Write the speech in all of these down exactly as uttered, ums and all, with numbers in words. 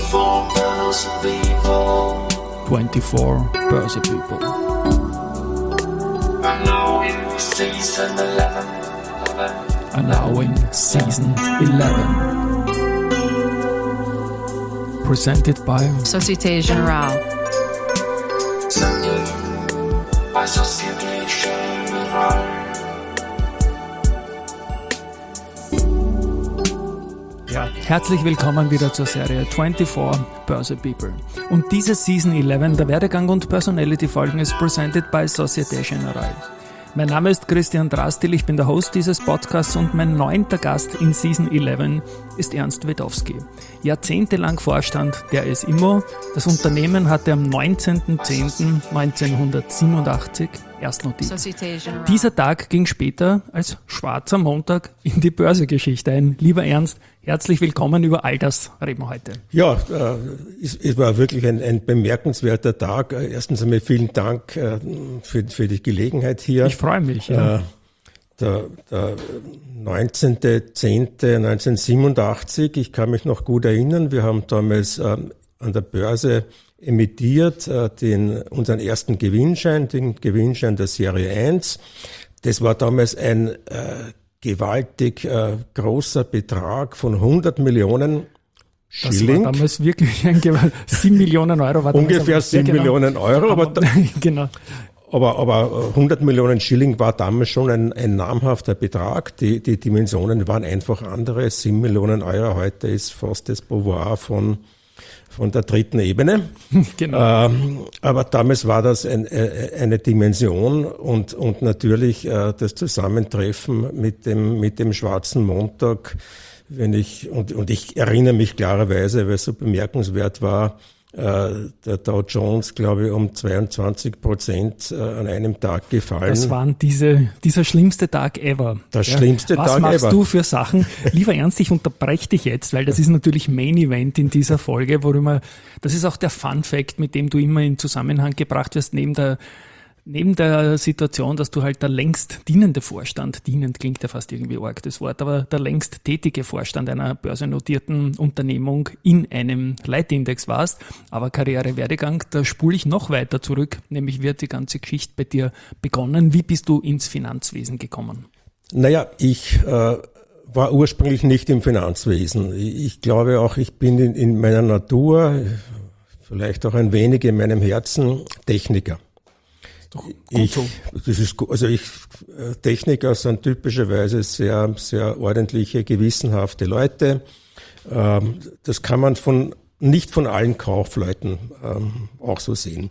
twenty-four Börse People. twenty-four Börse People. And now in season eleven. And now in season eleven. Presented by Société Générale. By Société Générale. Ja, herzlich willkommen wieder zur Serie twenty-four Börse People. Und diese Season eleven der Werdegang und Personality-Folgen ist presented by Société Générale. Mein Name ist Christian Drastil, ich bin der Host dieses Podcasts und mein neunter Gast in Season eleven ist Ernst Wedowski. Jahrzehntelang Vorstand der S I M O. Das Unternehmen hatte am neunzehnten zehnten neunzehnhundertsiebenundachtzig erst notiert. Dieser Tag ging später als schwarzer Montag in die Börsegeschichte ein. Lieber Ernst, herzlich willkommen, über all das reden wir heute. Ja, äh, es, es war wirklich ein, ein bemerkenswerter Tag. Erstens einmal vielen Dank äh, für, für die Gelegenheit hier. Ich freue mich. Ja. Äh, der, der neunzehnten zehnten neunzehnhundertsiebenundachtzig, ich kann mich noch gut erinnern, wir haben damals äh, an der Börse emittiert äh, den, unseren ersten Gewinnschein, den Gewinnschein der Serie eins. Das war damals ein äh, gewaltig äh, großer Betrag von hundert Millionen Schilling. Das war damals wirklich ein Gewalt. sieben Millionen Euro war damals. Ungefähr sieben genau. Millionen Euro, aber, aber, genau. aber, aber hundert Millionen Schilling war damals schon ein, ein namhafter Betrag. Die, die Dimensionen waren einfach andere. sieben Millionen Euro heute ist fast das Pouvoir von von der dritten Ebene. Genau. Ähm, aber damals war das ein, äh, eine Dimension und, und natürlich äh, das Zusammentreffen mit dem, mit dem Schwarzen Montag, wenn ich, und, und ich erinnere mich klarerweise, weil es so bemerkenswert war, äh, der Dow Jones, glaube ich, um zweiundzwanzig Prozent äh, an einem Tag gefallen. Das waren diese, dieser schlimmste Tag ever. Das ja. schlimmste Was Tag ever. Was machst du für Sachen? Lieber Ernst, ich unterbreche dich jetzt, weil das ist natürlich Main Event in dieser Folge, worüber, das ist auch der Fun Fact, mit dem du immer in Zusammenhang gebracht wirst, neben der Neben der Situation, dass du halt der längst dienende Vorstand, dienend klingt ja fast irgendwie arg das Wort, aber der längst tätige Vorstand einer börsennotierten Unternehmung in einem Leitindex warst, aber Karrierewerdegang, da spule ich noch weiter zurück, nämlich wird die ganze Geschichte bei dir begonnen. Wie bist du ins Finanzwesen gekommen? Naja, ich äh, war ursprünglich nicht im Finanzwesen. Ich glaube auch, ich bin in, in meiner Natur, vielleicht auch ein wenig in meinem Herzen, Techniker. Doch, ich, so. das ist, also ich, Techniker sind typischerweise sehr, sehr ordentliche, gewissenhafte Leute. Ähm, das kann man von, nicht von allen Kaufleuten ähm, auch so sehen.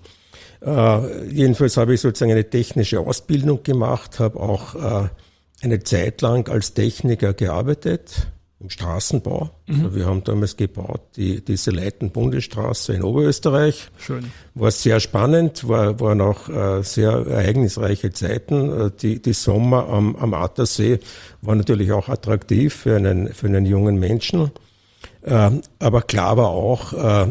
Äh, jedenfalls habe ich sozusagen eine technische Ausbildung gemacht, habe auch äh, eine Zeit lang als Techniker gearbeitet im Straßenbau. Mhm. Also wir haben damals gebaut die, diese Leiten-Bundesstraße in Oberösterreich. Schön. War sehr spannend, war, waren auch äh, sehr ereignisreiche Zeiten. Die, die Sommer am, am Attersee waren natürlich auch attraktiv für einen, für einen jungen Menschen. Äh, aber klar war auch, äh,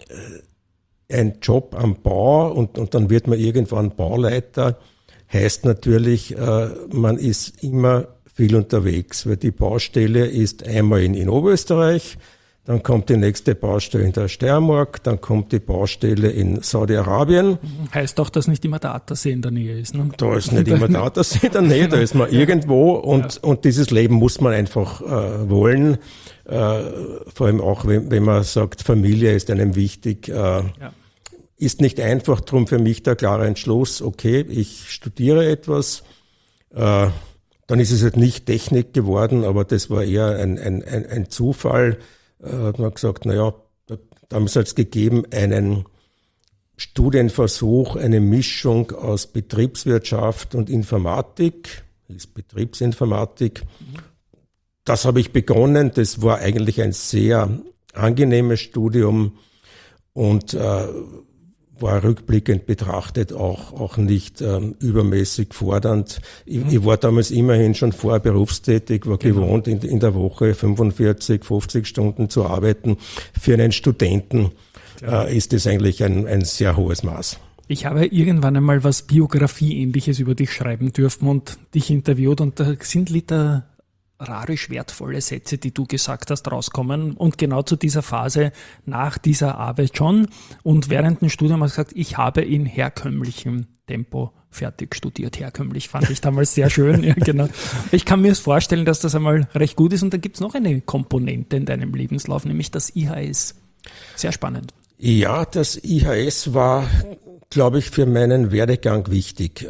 ein Job am Bau und, und dann wird man irgendwann Bauleiter, heißt natürlich, äh, man ist immer viel unterwegs, weil die Baustelle ist einmal in, in Oberösterreich, dann kommt die nächste Baustelle in der Steiermark, dann kommt die Baustelle in Saudi-Arabien. Heißt auch, dass nicht immer der Attersee in der Nähe ist, ne? Da ist nicht immer der Attersee in der Nähe, da ist man irgendwo und, ja. und dieses Leben muss man einfach äh, wollen. Äh, vor allem auch, wenn, wenn man sagt, Familie ist einem wichtig. Äh, ja. Ist nicht einfach, drum für mich der klare Entschluss, okay, ich studiere etwas, äh, dann ist es halt nicht Technik geworden, aber das war eher ein, ein, ein, ein Zufall. Äh, hat man gesagt, naja, da, damals hat es gegeben einen Studienversuch, eine Mischung aus Betriebswirtschaft und Informatik, ist Betriebsinformatik. Das habe ich begonnen, das war eigentlich ein sehr angenehmes Studium und äh, war rückblickend betrachtet auch, auch nicht ähm, übermäßig fordernd. Ich, mhm. ich war damals immerhin schon vorher berufstätig, war genau. gewohnt, in, in der Woche fünfundvierzig, fünfzig Stunden zu arbeiten. Für einen Studenten äh, ist das eigentlich ein, ein sehr hohes Maß. Ich habe irgendwann einmal was Biografie-ähnliches über dich schreiben dürfen und dich interviewt und da sind Liter moralisch wertvolle Sätze, die du gesagt hast, rauskommen. Und genau zu dieser Phase nach dieser Arbeit schon. Und während dem Studium hast du gesagt, ich habe in herkömmlichem Tempo fertig studiert. Herkömmlich fand ich damals sehr schön. Ja, genau. Ich kann mir vorstellen, dass das einmal recht gut ist. Und dann gibt es noch eine Komponente in deinem Lebenslauf, nämlich das I H S. Sehr spannend. Ja, das I H S war, glaube ich, für meinen Werdegang wichtig.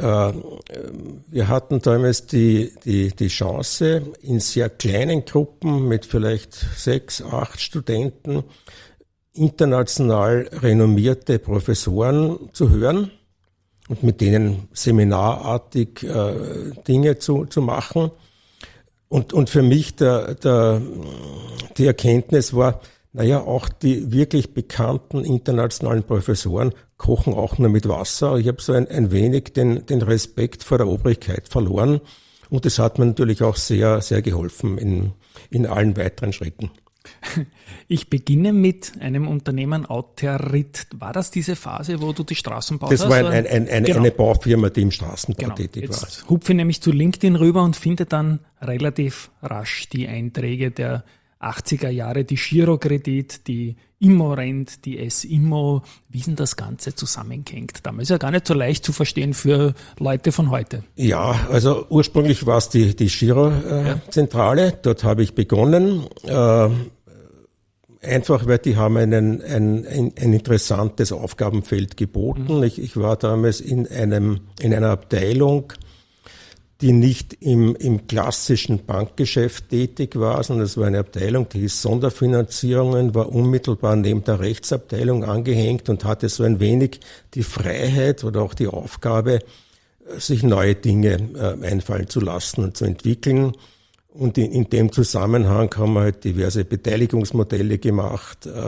Wir hatten damals die, die, die Chance, in sehr kleinen Gruppen mit vielleicht sechs, acht Studenten international renommierte Professoren zu hören und mit denen seminarartig äh, Dinge zu, zu machen. Und, und für mich der, der, die Erkenntnis war, naja, auch die wirklich bekannten internationalen Professoren kochen auch nur mit Wasser. Ich habe so ein, ein wenig den, den Respekt vor der Obrigkeit verloren. Und das hat mir natürlich auch sehr, sehr geholfen in, in allen weiteren Schritten. Ich beginne mit einem Unternehmen Auterit. War das diese Phase, wo du die Straßenbau Das hast? war ein, ein, ein, eine, genau. eine Baufirma, die im Straßenbau Genau. tätig Jetzt war. hupfe ich nämlich zu LinkedIn rüber und finde dann relativ rasch die Einträge der achtziger Jahre, die Girokredit, die Immorent, die S-Immo, wie denn das Ganze zusammenhängt. Damals ist ja gar nicht so leicht zu verstehen für Leute von heute. Ja, also ursprünglich war es die, die Giro-Zentrale, äh, ja. Dort habe ich begonnen. Äh, Einfach, weil die haben einen, ein, ein, ein interessantes Aufgabenfeld geboten. Mhm. Ich, ich war damals in einem, in einer Abteilung, die nicht im, im klassischen Bankgeschäft tätig war, sondern es war eine Abteilung, die hieß Sonderfinanzierungen, war unmittelbar neben der Rechtsabteilung angehängt und hatte so ein wenig die Freiheit oder auch die Aufgabe, sich neue Dinge äh, einfallen zu lassen und zu entwickeln. Und in, in dem Zusammenhang haben wir halt diverse Beteiligungsmodelle gemacht. Äh,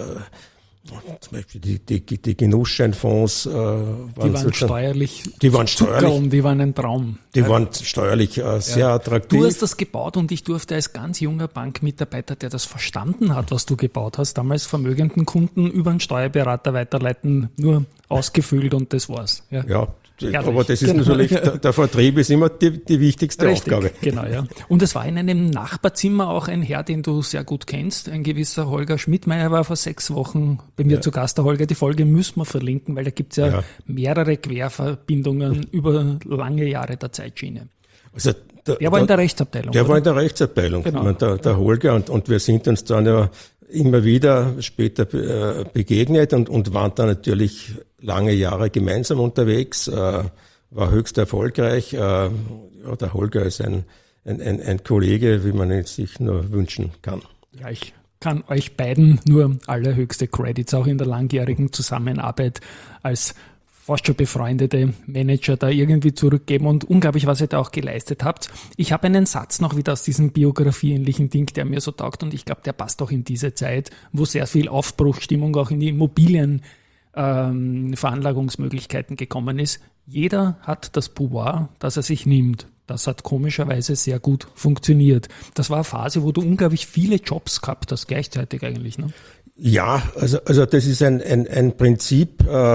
zum Beispiel die, die, die Genussscheinfonds äh, waren, die waren steuerlich, die waren steuerlich, und die waren ein Traum. Die ja. waren steuerlich äh, sehr ja. attraktiv. Du hast das gebaut und ich durfte als ganz junger Bankmitarbeiter, der das verstanden hat, was du gebaut hast, damals vermögenden Kunden über einen Steuerberater weiterleiten, nur ausgefüllt und das war's. Ja. ja. Herrlich. Aber das ist genau. natürlich, der, der Vertrieb ist immer die, die wichtigste Richtig, Aufgabe. Genau, ja. Und es war in einem Nachbarzimmer auch ein Herr, den du sehr gut kennst, ein gewisser Holger Schmidtmeier war vor sechs Wochen bei mir ja. zu Gast. Der Holger, die Folge müssen wir verlinken, weil da gibt es ja, ja mehrere Querverbindungen über lange Jahre der Zeitschiene. Also der, der war in der Rechtsabteilung. Der oder? war in der Rechtsabteilung, genau. meine, der, der Holger, und, und wir sind uns dann ja immer wieder später äh, begegnet und, und waren dann natürlich lange Jahre gemeinsam unterwegs, äh, war höchst erfolgreich. Äh, ja, der Holger ist ein, ein, ein, ein Kollege, wie man ihn sich nur wünschen kann. Ja, ich kann euch beiden nur allerhöchste Credits auch in der langjährigen Zusammenarbeit als fast schon befreundete Manager da irgendwie zurückgeben und unglaublich, was ihr da auch geleistet habt. Ich habe einen Satz noch wieder aus diesem biografieähnlichen Ding, der mir so taugt und ich glaube, der passt auch in diese Zeit, wo sehr viel Aufbruchsstimmung auch in die Immobilien ähm, Veranlagungsmöglichkeiten gekommen ist. Jeder hat das Pouvoir, das er sich nimmt. Das hat komischerweise sehr gut funktioniert. Das war eine Phase, wo du unglaublich viele Jobs gehabt hast, gleichzeitig eigentlich. Ne? Ja, also, also das ist ein, ein, ein Prinzip, äh,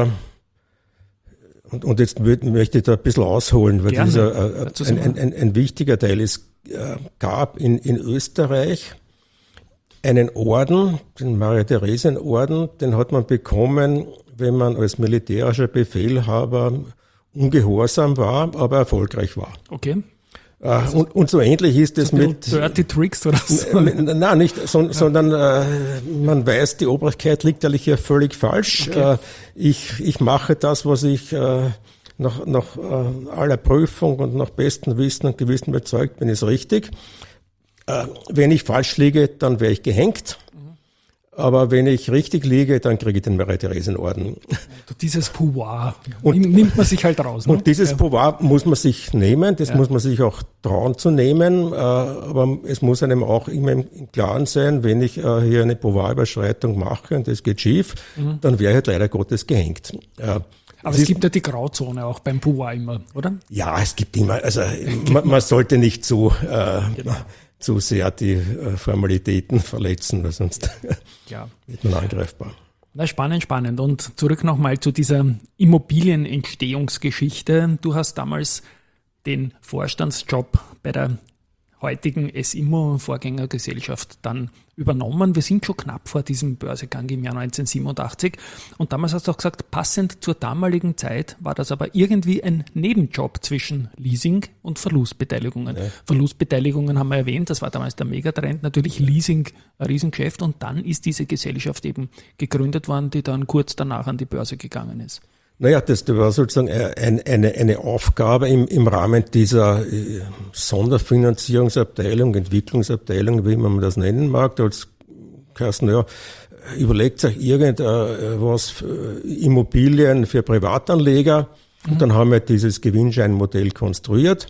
Und, und jetzt möchte ich da ein bisschen ausholen, weil Gerne. dieser äh, ein, ein, ein, ein wichtiger Teil ist. Es äh, gab in, in Österreich einen Orden, den Maria-Theresien-Orden, den hat man bekommen, wenn man als militärischer Befehlhaber ungehorsam war, aber erfolgreich war. Okay. Äh, und, und so ähnlich ist es so mit... Dirty Tricks oder so? Nein, nicht, so, ja. sondern äh, man weiß, die Obrigkeit liegt eigentlich hier völlig falsch. Okay. Äh, ich, ich mache das, was ich äh, nach, nach äh, aller Prüfung und nach bestem Wissen und Gewissen überzeugt bin, ist richtig. Äh, wenn ich falsch liege, dann wäre ich gehängt. Aber wenn ich richtig liege, dann kriege ich den Maria-Theresien-Orden. Dieses Pouvoir und, nimmt man sich halt raus. Ne? Und dieses ja. Pouvoir muss man sich nehmen, das ja. muss man sich auch trauen zu nehmen. Aber es muss einem auch immer im Klaren sein, wenn ich hier eine Pouvoir-Überschreitung mache und das geht schief, mhm. dann wäre ich halt leider Gottes gehängt. Aber es, es gibt ja die Grauzone auch beim Pouvoir immer, oder? Ja, es gibt immer, also man, man sollte nicht zu... Äh, genau. zu sehr die äh, Formalitäten verletzen, weil sonst ja. wird man angreifbar. Na, spannend, spannend. Und zurück nochmal zu dieser Immobilienentstehungsgeschichte. Du hast damals den Vorstandsjob bei der heutigen S I M O-Vorgängergesellschaft dann übernommen. Wir sind schon knapp vor diesem Börsegang im Jahr neunzehnhundertsiebenundachtzig und damals hast du auch gesagt, passend zur damaligen Zeit war das aber irgendwie ein Nebenjob zwischen Leasing und Verlustbeteiligungen. Ja. Verlustbeteiligungen haben wir erwähnt, das war damals der Megatrend, natürlich Leasing ein Riesengeschäft und dann ist diese Gesellschaft eben gegründet worden, die dann kurz danach an die Börse gegangen ist. Naja, das war sozusagen eine, eine, eine Aufgabe im, im Rahmen dieser Sonderfinanzierungsabteilung, Entwicklungsabteilung, wie man das nennen mag. Da hat's geheißen, naja, überlegt euch irgendwas Immobilien für Privatanleger. Mhm. Und dann haben wir dieses Gewinnscheinmodell konstruiert.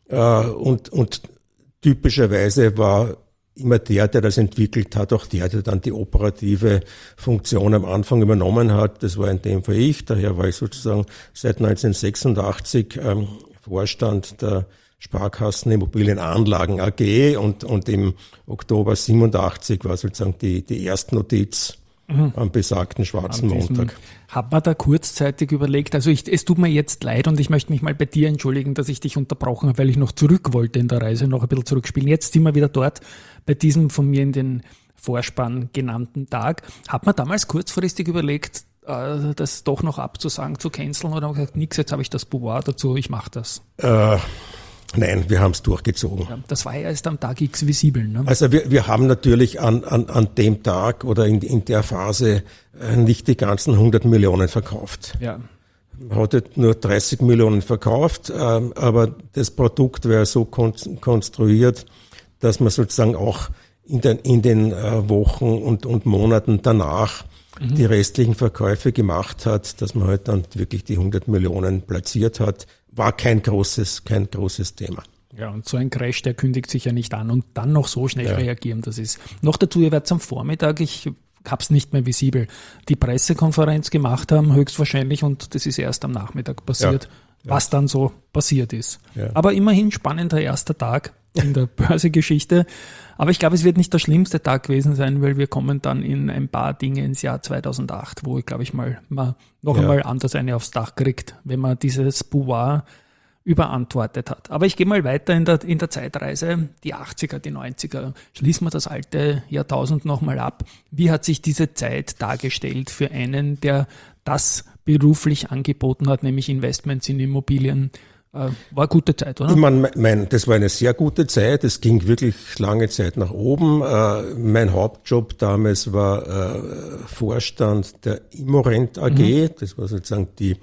Und, und typischerweise war immer der, der das entwickelt hat, auch der, der dann die operative Funktion am Anfang übernommen hat. Das war in dem Fall ich. Daher war ich sozusagen seit neunzehnhundertsechsundachtzig ähm, Vorstand der Sparkassen Immobilienanlagen A G und, und im Oktober siebenundachtzig war sozusagen die, die Erstnotiz mhm. am besagten Schwarzen Montag. Hat man da kurzzeitig überlegt, also ich, es tut mir jetzt leid und ich möchte mich mal bei dir entschuldigen, dass ich dich unterbrochen habe, weil ich noch zurück wollte in der Reise, noch ein bisschen zurückspielen. Jetzt sind wir wieder dort bei diesem von mir in den Vorspann genannten Tag. Hat man damals kurzfristig überlegt, das doch noch abzusagen, zu canceln oder haben gesagt, nix, jetzt habe ich das Pouvoir dazu, ich mache das? Äh, nein, wir haben es durchgezogen. Ja, das war ja erst am Tag X visibel. Ne? Also wir, wir haben natürlich an, an, an dem Tag oder in, in der Phase nicht die ganzen hundert Millionen verkauft. Ja. Man hat nur dreißig Millionen verkauft, aber das Produkt wäre so konstruiert, dass man sozusagen auch in den, in den Wochen und, und Monaten danach mhm. die restlichen Verkäufe gemacht hat, dass man halt dann wirklich die hundert Millionen platziert hat, war kein großes, kein großes Thema. Ja, und so ein Crash, der kündigt sich ja nicht an und dann noch so schnell ja. reagieren, das ist. Noch dazu, ihr werdet am Vormittag, ich hab's nicht mehr visibel, die Pressekonferenz gemacht haben, höchstwahrscheinlich, und das ist erst am Nachmittag passiert, ja. Ja. was dann so passiert ist. Ja. Aber immerhin spannender erster Tag in der Börsegeschichte. Aber ich glaube, es wird nicht der schlimmste Tag gewesen sein, weil wir kommen dann in ein paar Dinge ins Jahr zweitausendacht, wo ich glaube ich mal man noch ja. einmal anders eine aufs Dach kriegt, wenn man dieses Pouvoir überantwortet hat. Aber ich gehe mal weiter in der, in der Zeitreise, die achtziger, die neunziger. Schließen wir das alte Jahrtausend nochmal ab. Wie hat sich diese Zeit dargestellt für einen, der das beruflich angeboten hat, nämlich Investments in Immobilien? War eine gute Zeit, oder? Ich meine, mein, das war eine sehr gute Zeit. Es ging wirklich lange Zeit nach oben. Äh, mein Hauptjob damals war äh, Vorstand der Immorent A G. Mhm. Das war sozusagen die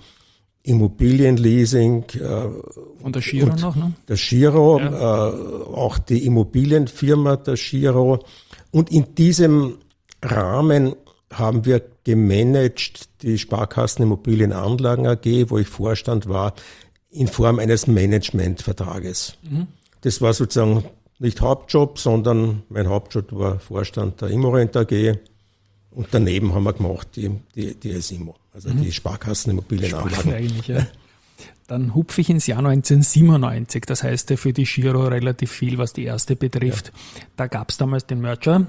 Immobilienleasing. Äh, Von der Giro noch, ne? Der Giro, ja. äh, auch die Immobilienfirma der Giro. Und in diesem Rahmen haben wir gemanagt die Sparkassen Immobilienanlagen A G, wo ich Vorstand war, in Form eines Managementvertrages. Mhm. Das war sozusagen nicht Hauptjob, sondern mein Hauptjob war Vorstand der Immorent A G und daneben haben wir gemacht die, die, die S I M O, also mhm. die Sparkassenimmobilienanlagen. Eigentlich, ja. Dann hupfe ich ins Jahr neunzehnhundertsiebenundneunzig, das heißt für die Giro relativ viel, was die erste betrifft. Ja. Da gab es damals den Merger.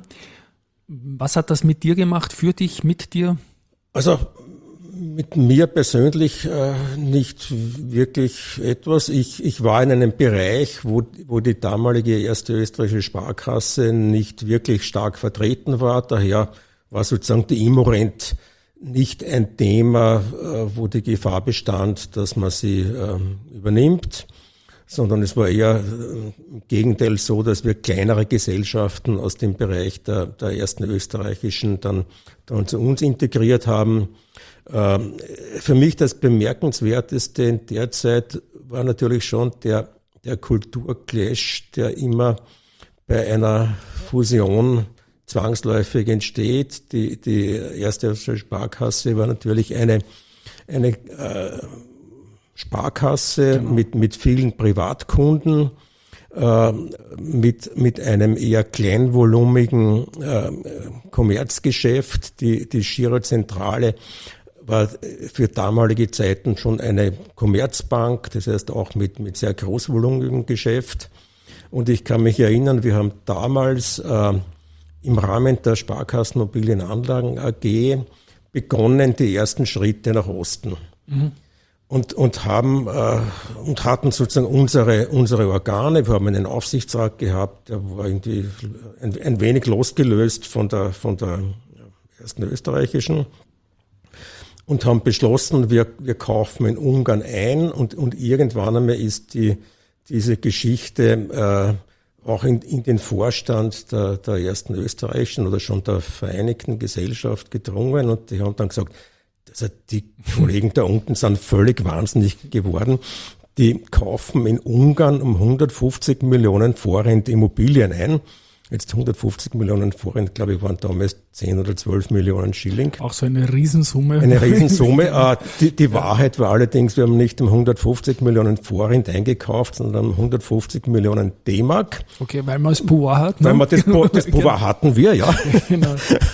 Was hat das mit dir gemacht, für dich, mit dir? Also mit mir persönlich äh, nicht wirklich etwas. Ich, ich war in einem Bereich, wo, wo die damalige erste österreichische Sparkasse nicht wirklich stark vertreten war. Daher war sozusagen die Immorent nicht ein Thema, äh, wo die Gefahr bestand, dass man sie äh, übernimmt, sondern es war eher äh, im Gegenteil so, dass wir kleinere Gesellschaften aus dem Bereich der, der ersten österreichischen dann, dann zu uns integriert haben. Für mich das Bemerkenswerteste in der Zeit war natürlich schon der, der Kulturclash, der immer bei einer Fusion zwangsläufig entsteht. Die, die erste Sparkasse war natürlich eine, eine äh, Sparkasse genau. mit, mit vielen Privatkunden, äh, mit, mit einem eher kleinvolumigen äh, Kommerzgeschäft. Die, die Girozentrale war für damalige Zeiten schon eine Kommerzbank, das heißt auch mit, mit sehr großvolumigem Geschäft. Und ich kann mich erinnern, wir haben damals äh, im Rahmen der Sparkassen Immobilienanlagen A G begonnen, die ersten Schritte nach Osten. Mhm. und, und haben, äh, und hatten sozusagen unsere, unsere Organe. Wir haben einen Aufsichtsrat gehabt, der war irgendwie ein, ein wenig losgelöst von der, von der ersten österreichischen. Und haben beschlossen, wir, wir kaufen in Ungarn ein, und, und irgendwann einmal ist die, diese Geschichte, äh, auch in, in den Vorstand der, der ersten österreichischen oder schon der Vereinigten Gesellschaft gedrungen, und die haben dann gesagt, also die Kollegen da unten sind völlig wahnsinnig geworden. Die kaufen in Ungarn um hundertfünfzig Millionen Forint Immobilien ein. Jetzt hundertfünfzig Millionen Forint, glaube ich, waren damals zehn oder zwölf Millionen Schilling. Auch so eine Riesensumme. Eine Riesensumme. äh, die, die Wahrheit war allerdings, wir haben nicht um hundertfünfzig Millionen Forint eingekauft, sondern um hundertfünfzig Millionen D-Mark. Okay, weil man das Pouvoir hat. Ne? Weil wir das, das Pouvoir hatten wir, ja. Genau.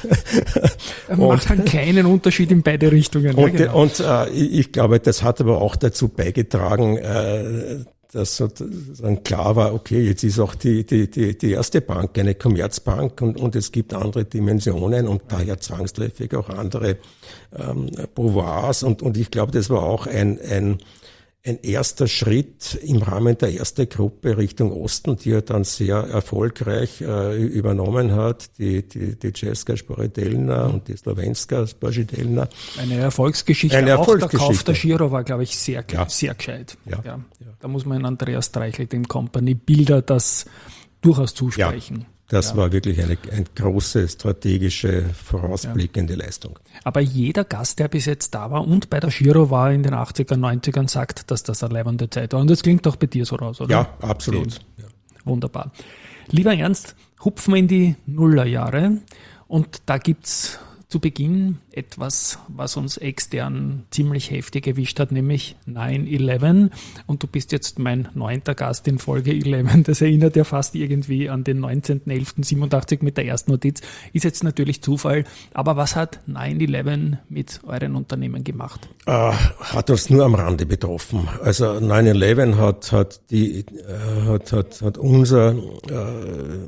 Macht einen kleinen Unterschied in beide Richtungen. Und, ja, genau. und äh, ich glaube, das hat aber auch dazu beigetragen, äh, dass sozusagen klar war, okay, jetzt ist auch die, die, die, die erste Bank eine Commerzbank, und, und es gibt andere Dimensionen und daher zwangsläufig auch andere ähm, Pouvoirs. Und, und ich glaube, das war auch ein, ein, ein erster Schritt im Rahmen der ersten Gruppe Richtung Osten, die er dann sehr erfolgreich äh, übernommen hat, die, die, die Česká spořitelna und die Slovenská spořitelna. Eine Erfolgsgeschichte. Eine auch Erfolgsgeschichte. Der Kauf der Giro war, glaube ich, sehr, Ja. sehr gescheit. Ja. Ja. Da muss man Andreas Streichel, dem Company Bilder, das durchaus zusprechen. Das Ja. war wirklich eine, eine große strategische, vorausblickende ja. Leistung. Aber jeder Gast, der bis jetzt da war und bei der Giro war in den achtziger, neunzigern, sagt, dass das eine leibende Zeit war. Und das klingt auch bei dir so raus, oder? Ja, absolut. Okay. Wunderbar. Lieber Ernst, hupfen wir in die Nullerjahre, und da gibt's zu Beginn etwas, was uns extern ziemlich heftig erwischt hat, nämlich nine eleven. Und du bist jetzt mein neunter Gast in Folge elf. Das erinnert ja fast irgendwie an den neunzehnten elften siebenundachtzig mit der ersten Notiz. Ist jetzt natürlich Zufall. Aber was hat nine eleven mit euren Unternehmen gemacht? Äh, hat uns nur am Rande betroffen. Also nine eleven hat, hat, die, äh, hat, hat, hat unser äh,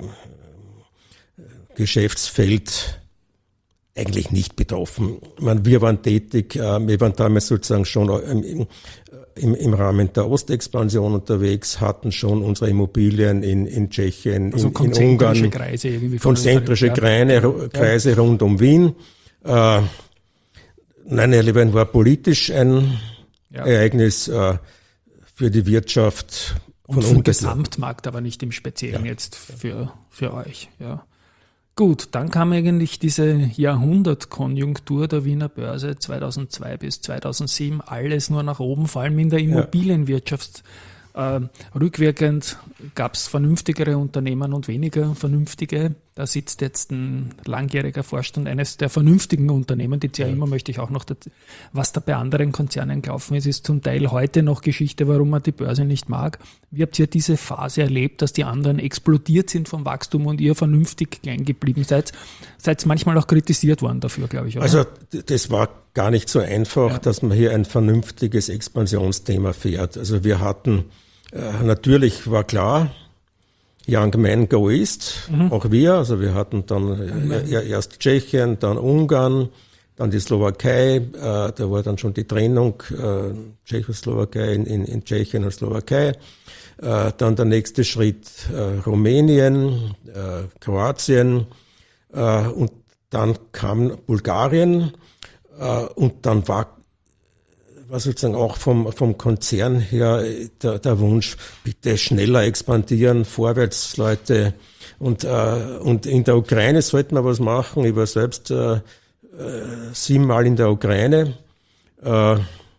Geschäftsfeld eigentlich nicht betroffen. Ich meine, wir waren tätig, äh, wir waren damals sozusagen schon im, im, im Rahmen der Ostexpansion unterwegs, hatten schon unsere Immobilien in, in Tschechien, also in, in Ungarn, Kreise irgendwie konzentrische Kreise, Kreise ja. rund um Wien. Äh, nine eleven war politisch ein ja. Ereignis äh, für die Wirtschaft. Und für den Gesamtmarkt, aber nicht im Speziellen ja. jetzt für, für euch. Ja. Gut, dann kam eigentlich diese Jahrhundertkonjunktur der Wiener Börse zweitausendzwei bis zweitausendsieben, alles nur nach oben, vor allem in der Immobilienwirtschaft. Äh, rückwirkend gab es vernünftigere Unternehmen und weniger vernünftige. Da sitzt jetzt ein langjähriger Vorstand eines der vernünftigen Unternehmen, die C A I M A möchte ich auch noch dazu. Was da bei anderen Konzernen gelaufen ist, ist zum Teil heute noch Geschichte, warum man die Börse nicht mag. Wie habt ihr diese Phase erlebt, dass die anderen explodiert sind vom Wachstum und ihr vernünftig klein geblieben seid? Seid manchmal auch kritisiert worden dafür, glaube ich, oder? Also das war gar nicht so einfach, ja. dass man hier ein vernünftiges Expansionsthema fährt. Also wir hatten, äh, natürlich war klar, Young Men Go East, mhm. auch wir, also wir hatten dann äh, erst Tschechien, dann Ungarn, dann die Slowakei, äh, da war dann schon die Trennung, äh, Tschechoslowakei in, in, in Tschechien und Slowakei, äh, dann der nächste Schritt äh, Rumänien, äh, Kroatien äh, und dann kam Bulgarien äh, und dann war war sozusagen auch vom, vom Konzern her der, der Wunsch, bitte schneller expandieren, vorwärts, Leute. Und, äh, und in der Ukraine sollten wir was machen. Ich war selbst äh, äh, siebenmal in der Ukraine. Äh,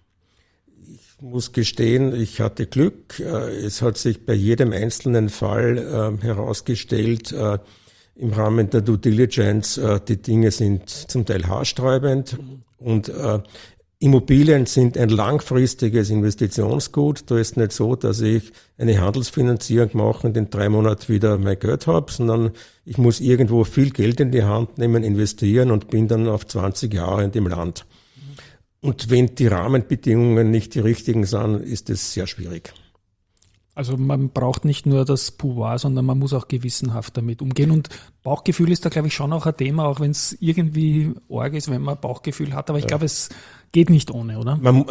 ich muss gestehen, ich hatte Glück. Äh, es hat sich bei jedem einzelnen Fall äh, herausgestellt, äh, im Rahmen der Due Diligence, äh, die Dinge sind zum Teil haarsträubend und äh, Immobilien sind ein langfristiges Investitionsgut. Da ist nicht so, dass ich eine Handelsfinanzierung mache und in drei Monaten wieder mein Geld habe, sondern ich muss irgendwo viel Geld in die Hand nehmen, investieren und bin dann auf zwanzig Jahre in dem Land. Und wenn die Rahmenbedingungen nicht die richtigen sind, ist es sehr schwierig. Also man braucht nicht nur das Pouvoir, sondern man muss auch gewissenhaft damit umgehen. Und Bauchgefühl ist da, glaube ich, schon auch ein Thema, auch wenn es irgendwie arg ist, wenn man Bauchgefühl hat. Aber ich glaube, es geht nicht ohne, oder? Man,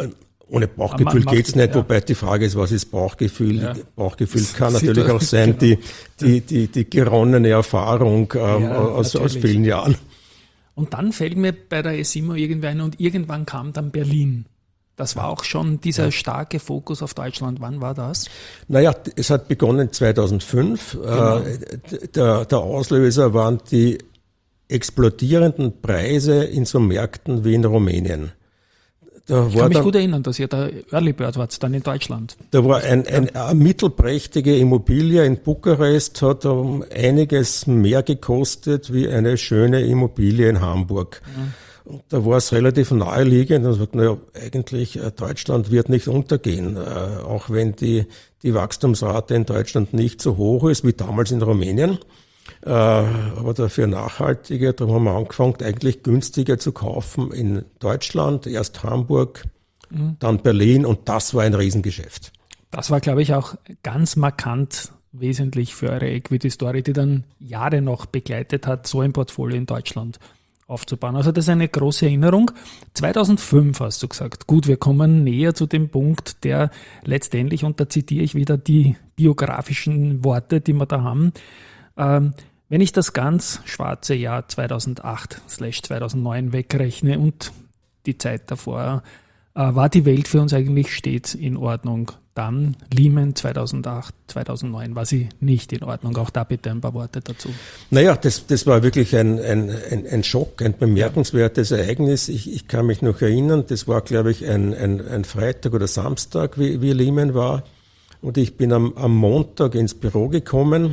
Ohne Bauchgefühl Man geht's macht- nicht, ja. wobei die Frage ist, was ist Bauchgefühl? Ja. Bauchgefühl Das kann sieht natürlich er- auch sein, genau. die, die, die, die geronnene Erfahrung ähm, Ja, aus, aus natürlich. vielen Jahren. Und dann fällt mir bei der ESIMO irgendwer ein und irgendwann kam dann Berlin. Das war auch schon dieser starke Fokus auf Deutschland. Wann war das? Naja, es hat begonnen zweitausendfünf. Genau. Äh, der, der Auslöser waren die explodierenden Preise in so Märkten wie in Rumänien. Da Ich war, kann mich dann, gut erinnern, dass ihr da Early Bird wart, dann in Deutschland. da war ein, ein, eine mittelprächtige Immobilie in Bukarest, hat um einiges mehr gekostet wie eine schöne Immobilie in Hamburg. Mhm. Und da war es relativ naheliegend und sagt, naja, eigentlich äh, Deutschland wird nicht untergehen, äh, auch wenn die, die Wachstumsrate in Deutschland nicht so hoch ist wie damals in Rumänien, äh, aber dafür nachhaltiger. Darum haben wir angefangen, eigentlich günstiger zu kaufen in Deutschland, erst Hamburg, mhm. dann Berlin und das war ein Riesengeschäft. Das war, glaube ich, auch ganz markant wesentlich für eure Equity-Story, die dann Jahre noch begleitet hat, so ein Portfolio in Deutschland aufzubauen. Also das ist eine große Erinnerung. zweitausendfünf hast du gesagt. Gut, wir kommen näher zu dem Punkt, der letztendlich, und da zitiere ich wieder die biografischen Worte, die wir da haben, ähm, wenn ich das ganz schwarze Jahr zweitausendacht slash zweitausendneun wegrechne und die Zeit davor, äh, war die Welt für uns eigentlich stets in Ordnung. Dann Lehman zweitausendacht, zweitausendneun war sie nicht in Ordnung. Auch da bitte ein paar Worte dazu. Naja, das, das war wirklich ein, ein, ein, ein Schock, ein bemerkenswertes Ereignis. Ich, ich kann mich noch erinnern, das war, glaube ich, ein, ein, ein Freitag oder Samstag, wie, wie Lehman war. Und ich bin am, am Montag ins Büro gekommen.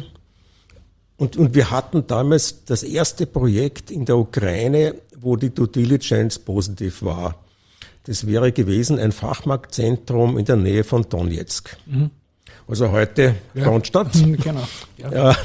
Und, und wir hatten damals das erste Projekt in der Ukraine, wo die Due Diligence positiv war. Das wäre gewesen ein Fachmarktzentrum in der Nähe von Donetsk. Mhm. Also heute Ja. Frontstadt. Genau. Ja. Ja.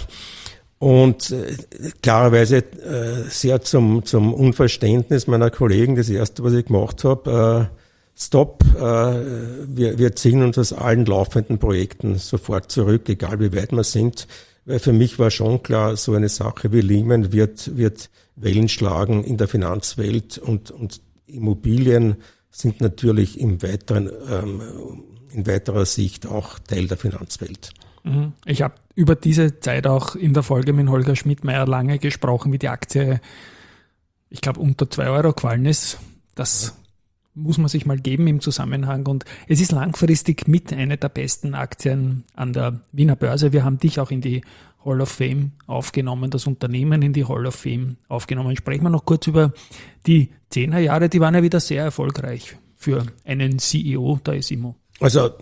Und äh, klarerweise äh, sehr zum, zum Unverständnis meiner Kollegen, das erste, was ich gemacht habe, äh, stopp, äh, wir, wir ziehen uns aus allen laufenden Projekten sofort zurück, egal wie weit wir sind. Weil für mich war schon klar, so eine Sache wie Lehman wird, wird Wellen schlagen in der Finanzwelt und, und Immobilien sind natürlich im weiteren, ähm, in weiterer Sicht auch Teil der Finanzwelt. Ich habe über diese Zeit auch in der Folge mit Holger Schmidtmeier lange gesprochen, wie die Aktie, ich glaube, unter zwei Euro gefallen ist. Das muss man sich mal geben im Zusammenhang. Und es ist langfristig mit einer der besten Aktien an der Wiener Börse. Wir haben dich auch in die Hall of Fame aufgenommen, das Unternehmen in die Hall of Fame aufgenommen. Sprechen wir noch kurz über die Zehnerjahre, die waren ja wieder sehr erfolgreich für einen C E O der ESIMO. Also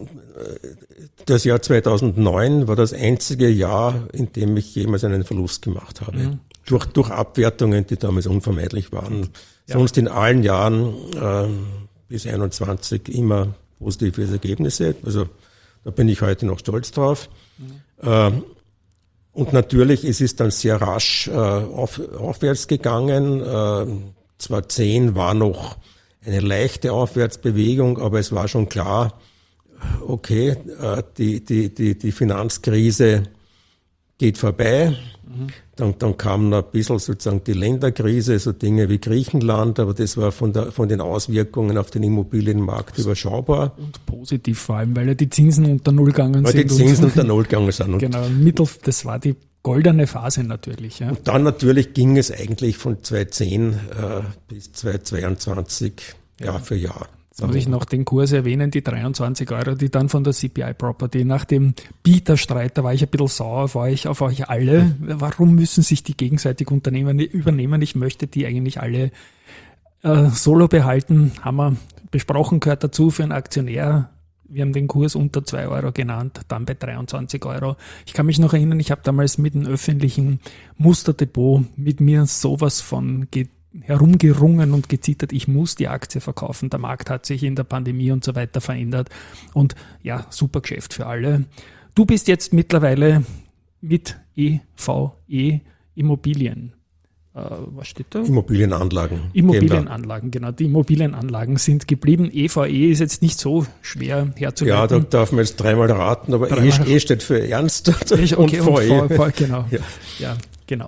das Jahr zweitausendneun war das einzige Jahr, in dem ich jemals einen Verlust gemacht habe. Mhm. Durch, durch Abwertungen, die damals unvermeidlich waren. Ja. Sonst in allen Jahren äh, bis einundzwanzig immer positive Ergebnisse. Also da bin ich heute noch stolz drauf. Mhm. Äh, und natürlich ist es dann sehr rasch äh, auf, aufwärts gegangen. Äh, zwar zehn war noch eine leichte Aufwärtsbewegung, aber es war schon klar, okay, äh, die, die, die, die Finanzkrise geht vorbei. Mhm. Dann, dann kam noch ein bisschen sozusagen die Länderkrise, so Dinge wie Griechenland, aber das war von, der, von den Auswirkungen auf den Immobilienmarkt überschaubar. Und positiv vor allem, weil ja die Zinsen unter Null gegangen weil sind. Weil die Zinsen unter Null gegangen sind. Und genau, Mittel, das war die goldene Phase natürlich. Ja. Und dann natürlich ging es eigentlich von zweitausendzehn äh, bis zweitausendzweiundzwanzig Jahr für Jahr. Jetzt muss ich noch den Kurs erwähnen, die dreiundzwanzig Euro, die dann von der C P I Property nach dem Bieterstreit, da war ich ein bisschen sauer auf euch, auf euch alle. Warum müssen sich die gegenseitig Unternehmen übernehmen? Ich möchte die eigentlich alle äh, solo behalten. Haben wir besprochen, gehört dazu für einen Aktionär. Wir haben den Kurs unter zwei Euro genannt, dann bei dreiundzwanzig Euro. Ich kann mich noch erinnern, ich habe damals mit dem öffentlichen Musterdepot mit mir sowas von ge- herumgerungen und gezittert, ich muss die Aktie verkaufen. Der Markt hat sich in der Pandemie und so weiter verändert. Und ja, super Geschäft für alle. Du bist jetzt mittlerweile mit E V E Immobilien. Äh, was steht da? Immobilienanlagen. Immobilienanlagen, genau. Die Immobilienanlagen sind geblieben. E V E ist jetzt nicht so schwer herzuleiten. Ja, da darf man jetzt dreimal raten, aber dreimal E, e steht für Ernst okay, und V E. Und v, v, genau. Ja. ja, genau.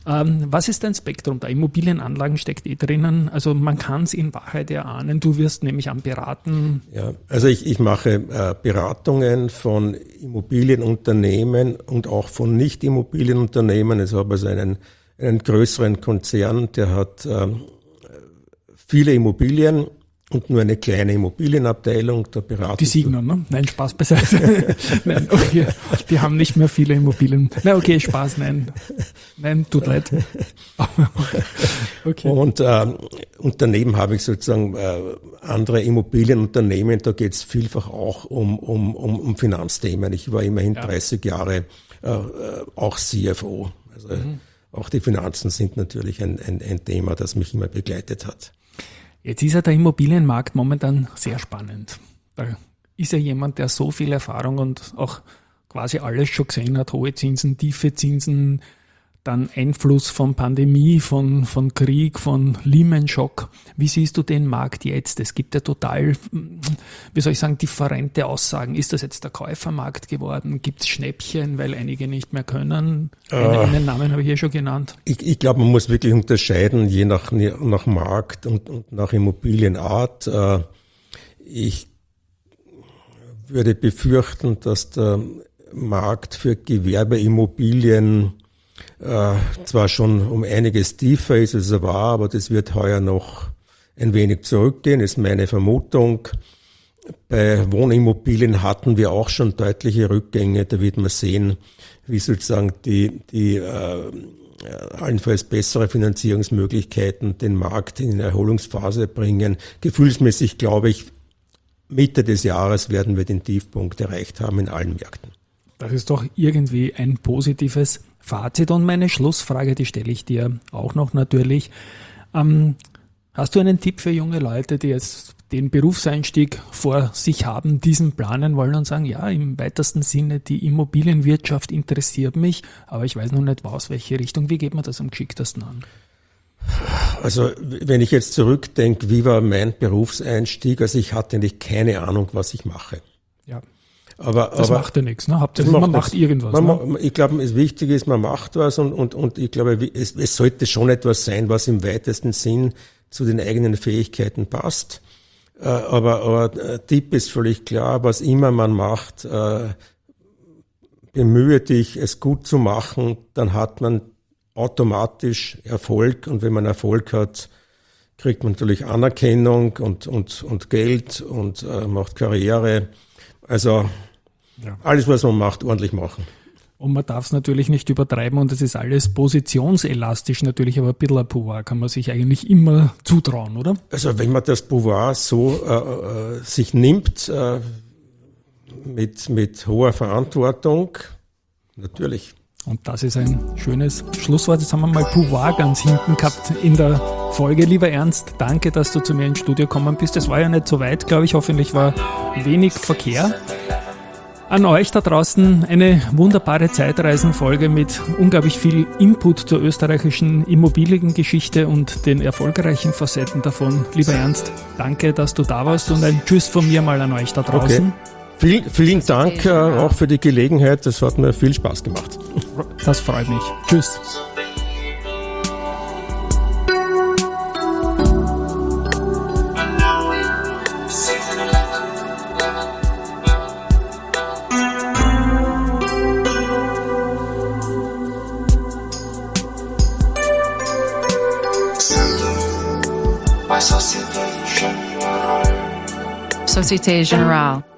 Ähm, was ist dein Spektrum da? Immobilienanlagen steckt eh drinnen. Also man kann es in Wahrheit erahnen. Du wirst nämlich an beraten. Ja, also ich, ich mache äh, Beratungen von Immobilienunternehmen und auch von Nicht-Immobilienunternehmen. Ich habe also einen, einen größeren Konzern, der hat ähm, viele Immobilien und nur eine kleine Immobilienabteilung. Da beraten die Signer, ne? Nein, Spaß beiseite. Nein, okay. Die haben nicht mehr viele Immobilien. Nein, okay, Spaß, nein. Nein, tut leid. Okay. Und, äh, und daneben habe ich sozusagen äh, andere Immobilienunternehmen, da geht es vielfach auch um, um, um, um Finanzthemen. Ich war immerhin ja. dreißig Jahre äh, auch C F O. Also mhm. auch die Finanzen sind natürlich ein, ein, ein Thema, das mich immer begleitet hat. Jetzt ist ja der Immobilienmarkt momentan sehr spannend. Da ist ja jemand, der so viel Erfahrung und auch quasi alles schon gesehen hat, hohe Zinsen, tiefe Zinsen, dann Einfluss von Pandemie, von, von Krieg, von Lehman-Schock. Wie siehst du den Markt jetzt? Es gibt ja total, wie soll ich sagen, differente Aussagen. Ist das jetzt der Käufermarkt geworden? Gibt es Schnäppchen, weil einige nicht mehr können? Einen, äh, einen Namen habe ich hier schon genannt. Ich, ich glaube, man muss wirklich unterscheiden, je nach, nach Markt und, und nach Immobilienart. Ich würde befürchten, dass der Markt für Gewerbeimmobilien Äh, zwar schon um einiges tiefer ist, als er war, aber das wird heuer noch ein wenig zurückgehen, ist meine Vermutung. Bei Wohnimmobilien hatten wir auch schon deutliche Rückgänge. Da wird man sehen, wie sozusagen die, die äh, allenfalls bessere Finanzierungsmöglichkeiten den Markt in eine Erholungsphase bringen. Gefühlsmäßig glaube ich, Mitte des Jahres werden wir den Tiefpunkt erreicht haben in allen Märkten. Das ist doch irgendwie ein positives Fazit. Und meine Schlussfrage, die stelle ich dir auch noch natürlich. Ähm, hast du einen Tipp für junge Leute, die jetzt den Berufseinstieg vor sich haben, diesen planen wollen und sagen, ja, im weitesten Sinne, die Immobilienwirtschaft interessiert mich, aber ich weiß noch nicht, aus welche Richtung. Wie geht man das am geschicktesten an? Also wenn ich jetzt zurückdenke, wie war mein Berufseinstieg? Also ich hatte eigentlich keine Ahnung, was ich mache. Ja. Aber, das aber, macht ja nichts, ne? Hauptsächlich, man macht nichts. irgendwas. Man, ne? Ich glaube, das Wichtige ist, man macht was und, und, und ich glaube, es, es sollte schon etwas sein, was im weitesten Sinn zu den eigenen Fähigkeiten passt. Äh, aber, aber äh, Tipp ist völlig klar, was immer man macht, äh, bemühe dich, es gut zu machen, dann hat man automatisch Erfolg und wenn man Erfolg hat, kriegt man natürlich Anerkennung und, und, und Geld und äh, macht Karriere. Also ja. Alles, was man macht, ordentlich machen. Und man darf es natürlich nicht übertreiben und es ist alles positionselastisch natürlich, aber ein bisschen ein Pouvoir kann man sich eigentlich immer zutrauen, oder? Also wenn man das Pouvoir so äh, sich nimmt, äh, mit, mit hoher Verantwortung, natürlich. Und das ist ein schönes Schlusswort. Jetzt haben wir mal Pouvoir ganz hinten gehabt in der Folge. Lieber Ernst, danke, dass du zu mir ins Studio gekommen bist. Das war ja nicht so weit, glaube ich. Hoffentlich war wenig Verkehr. An euch da draußen eine wunderbare Zeitreisenfolge mit unglaublich viel Input zur österreichischen Immobiliengeschichte und den erfolgreichen Facetten davon. Lieber Ernst, danke, dass du da warst und ein Tschüss von mir mal an euch da draußen. Okay. Viel, vielen Dank äh, auch für die Gelegenheit. Das hat mir viel Spaß gemacht. Das freut mich. Tschüss. Société Générale. Société Générale.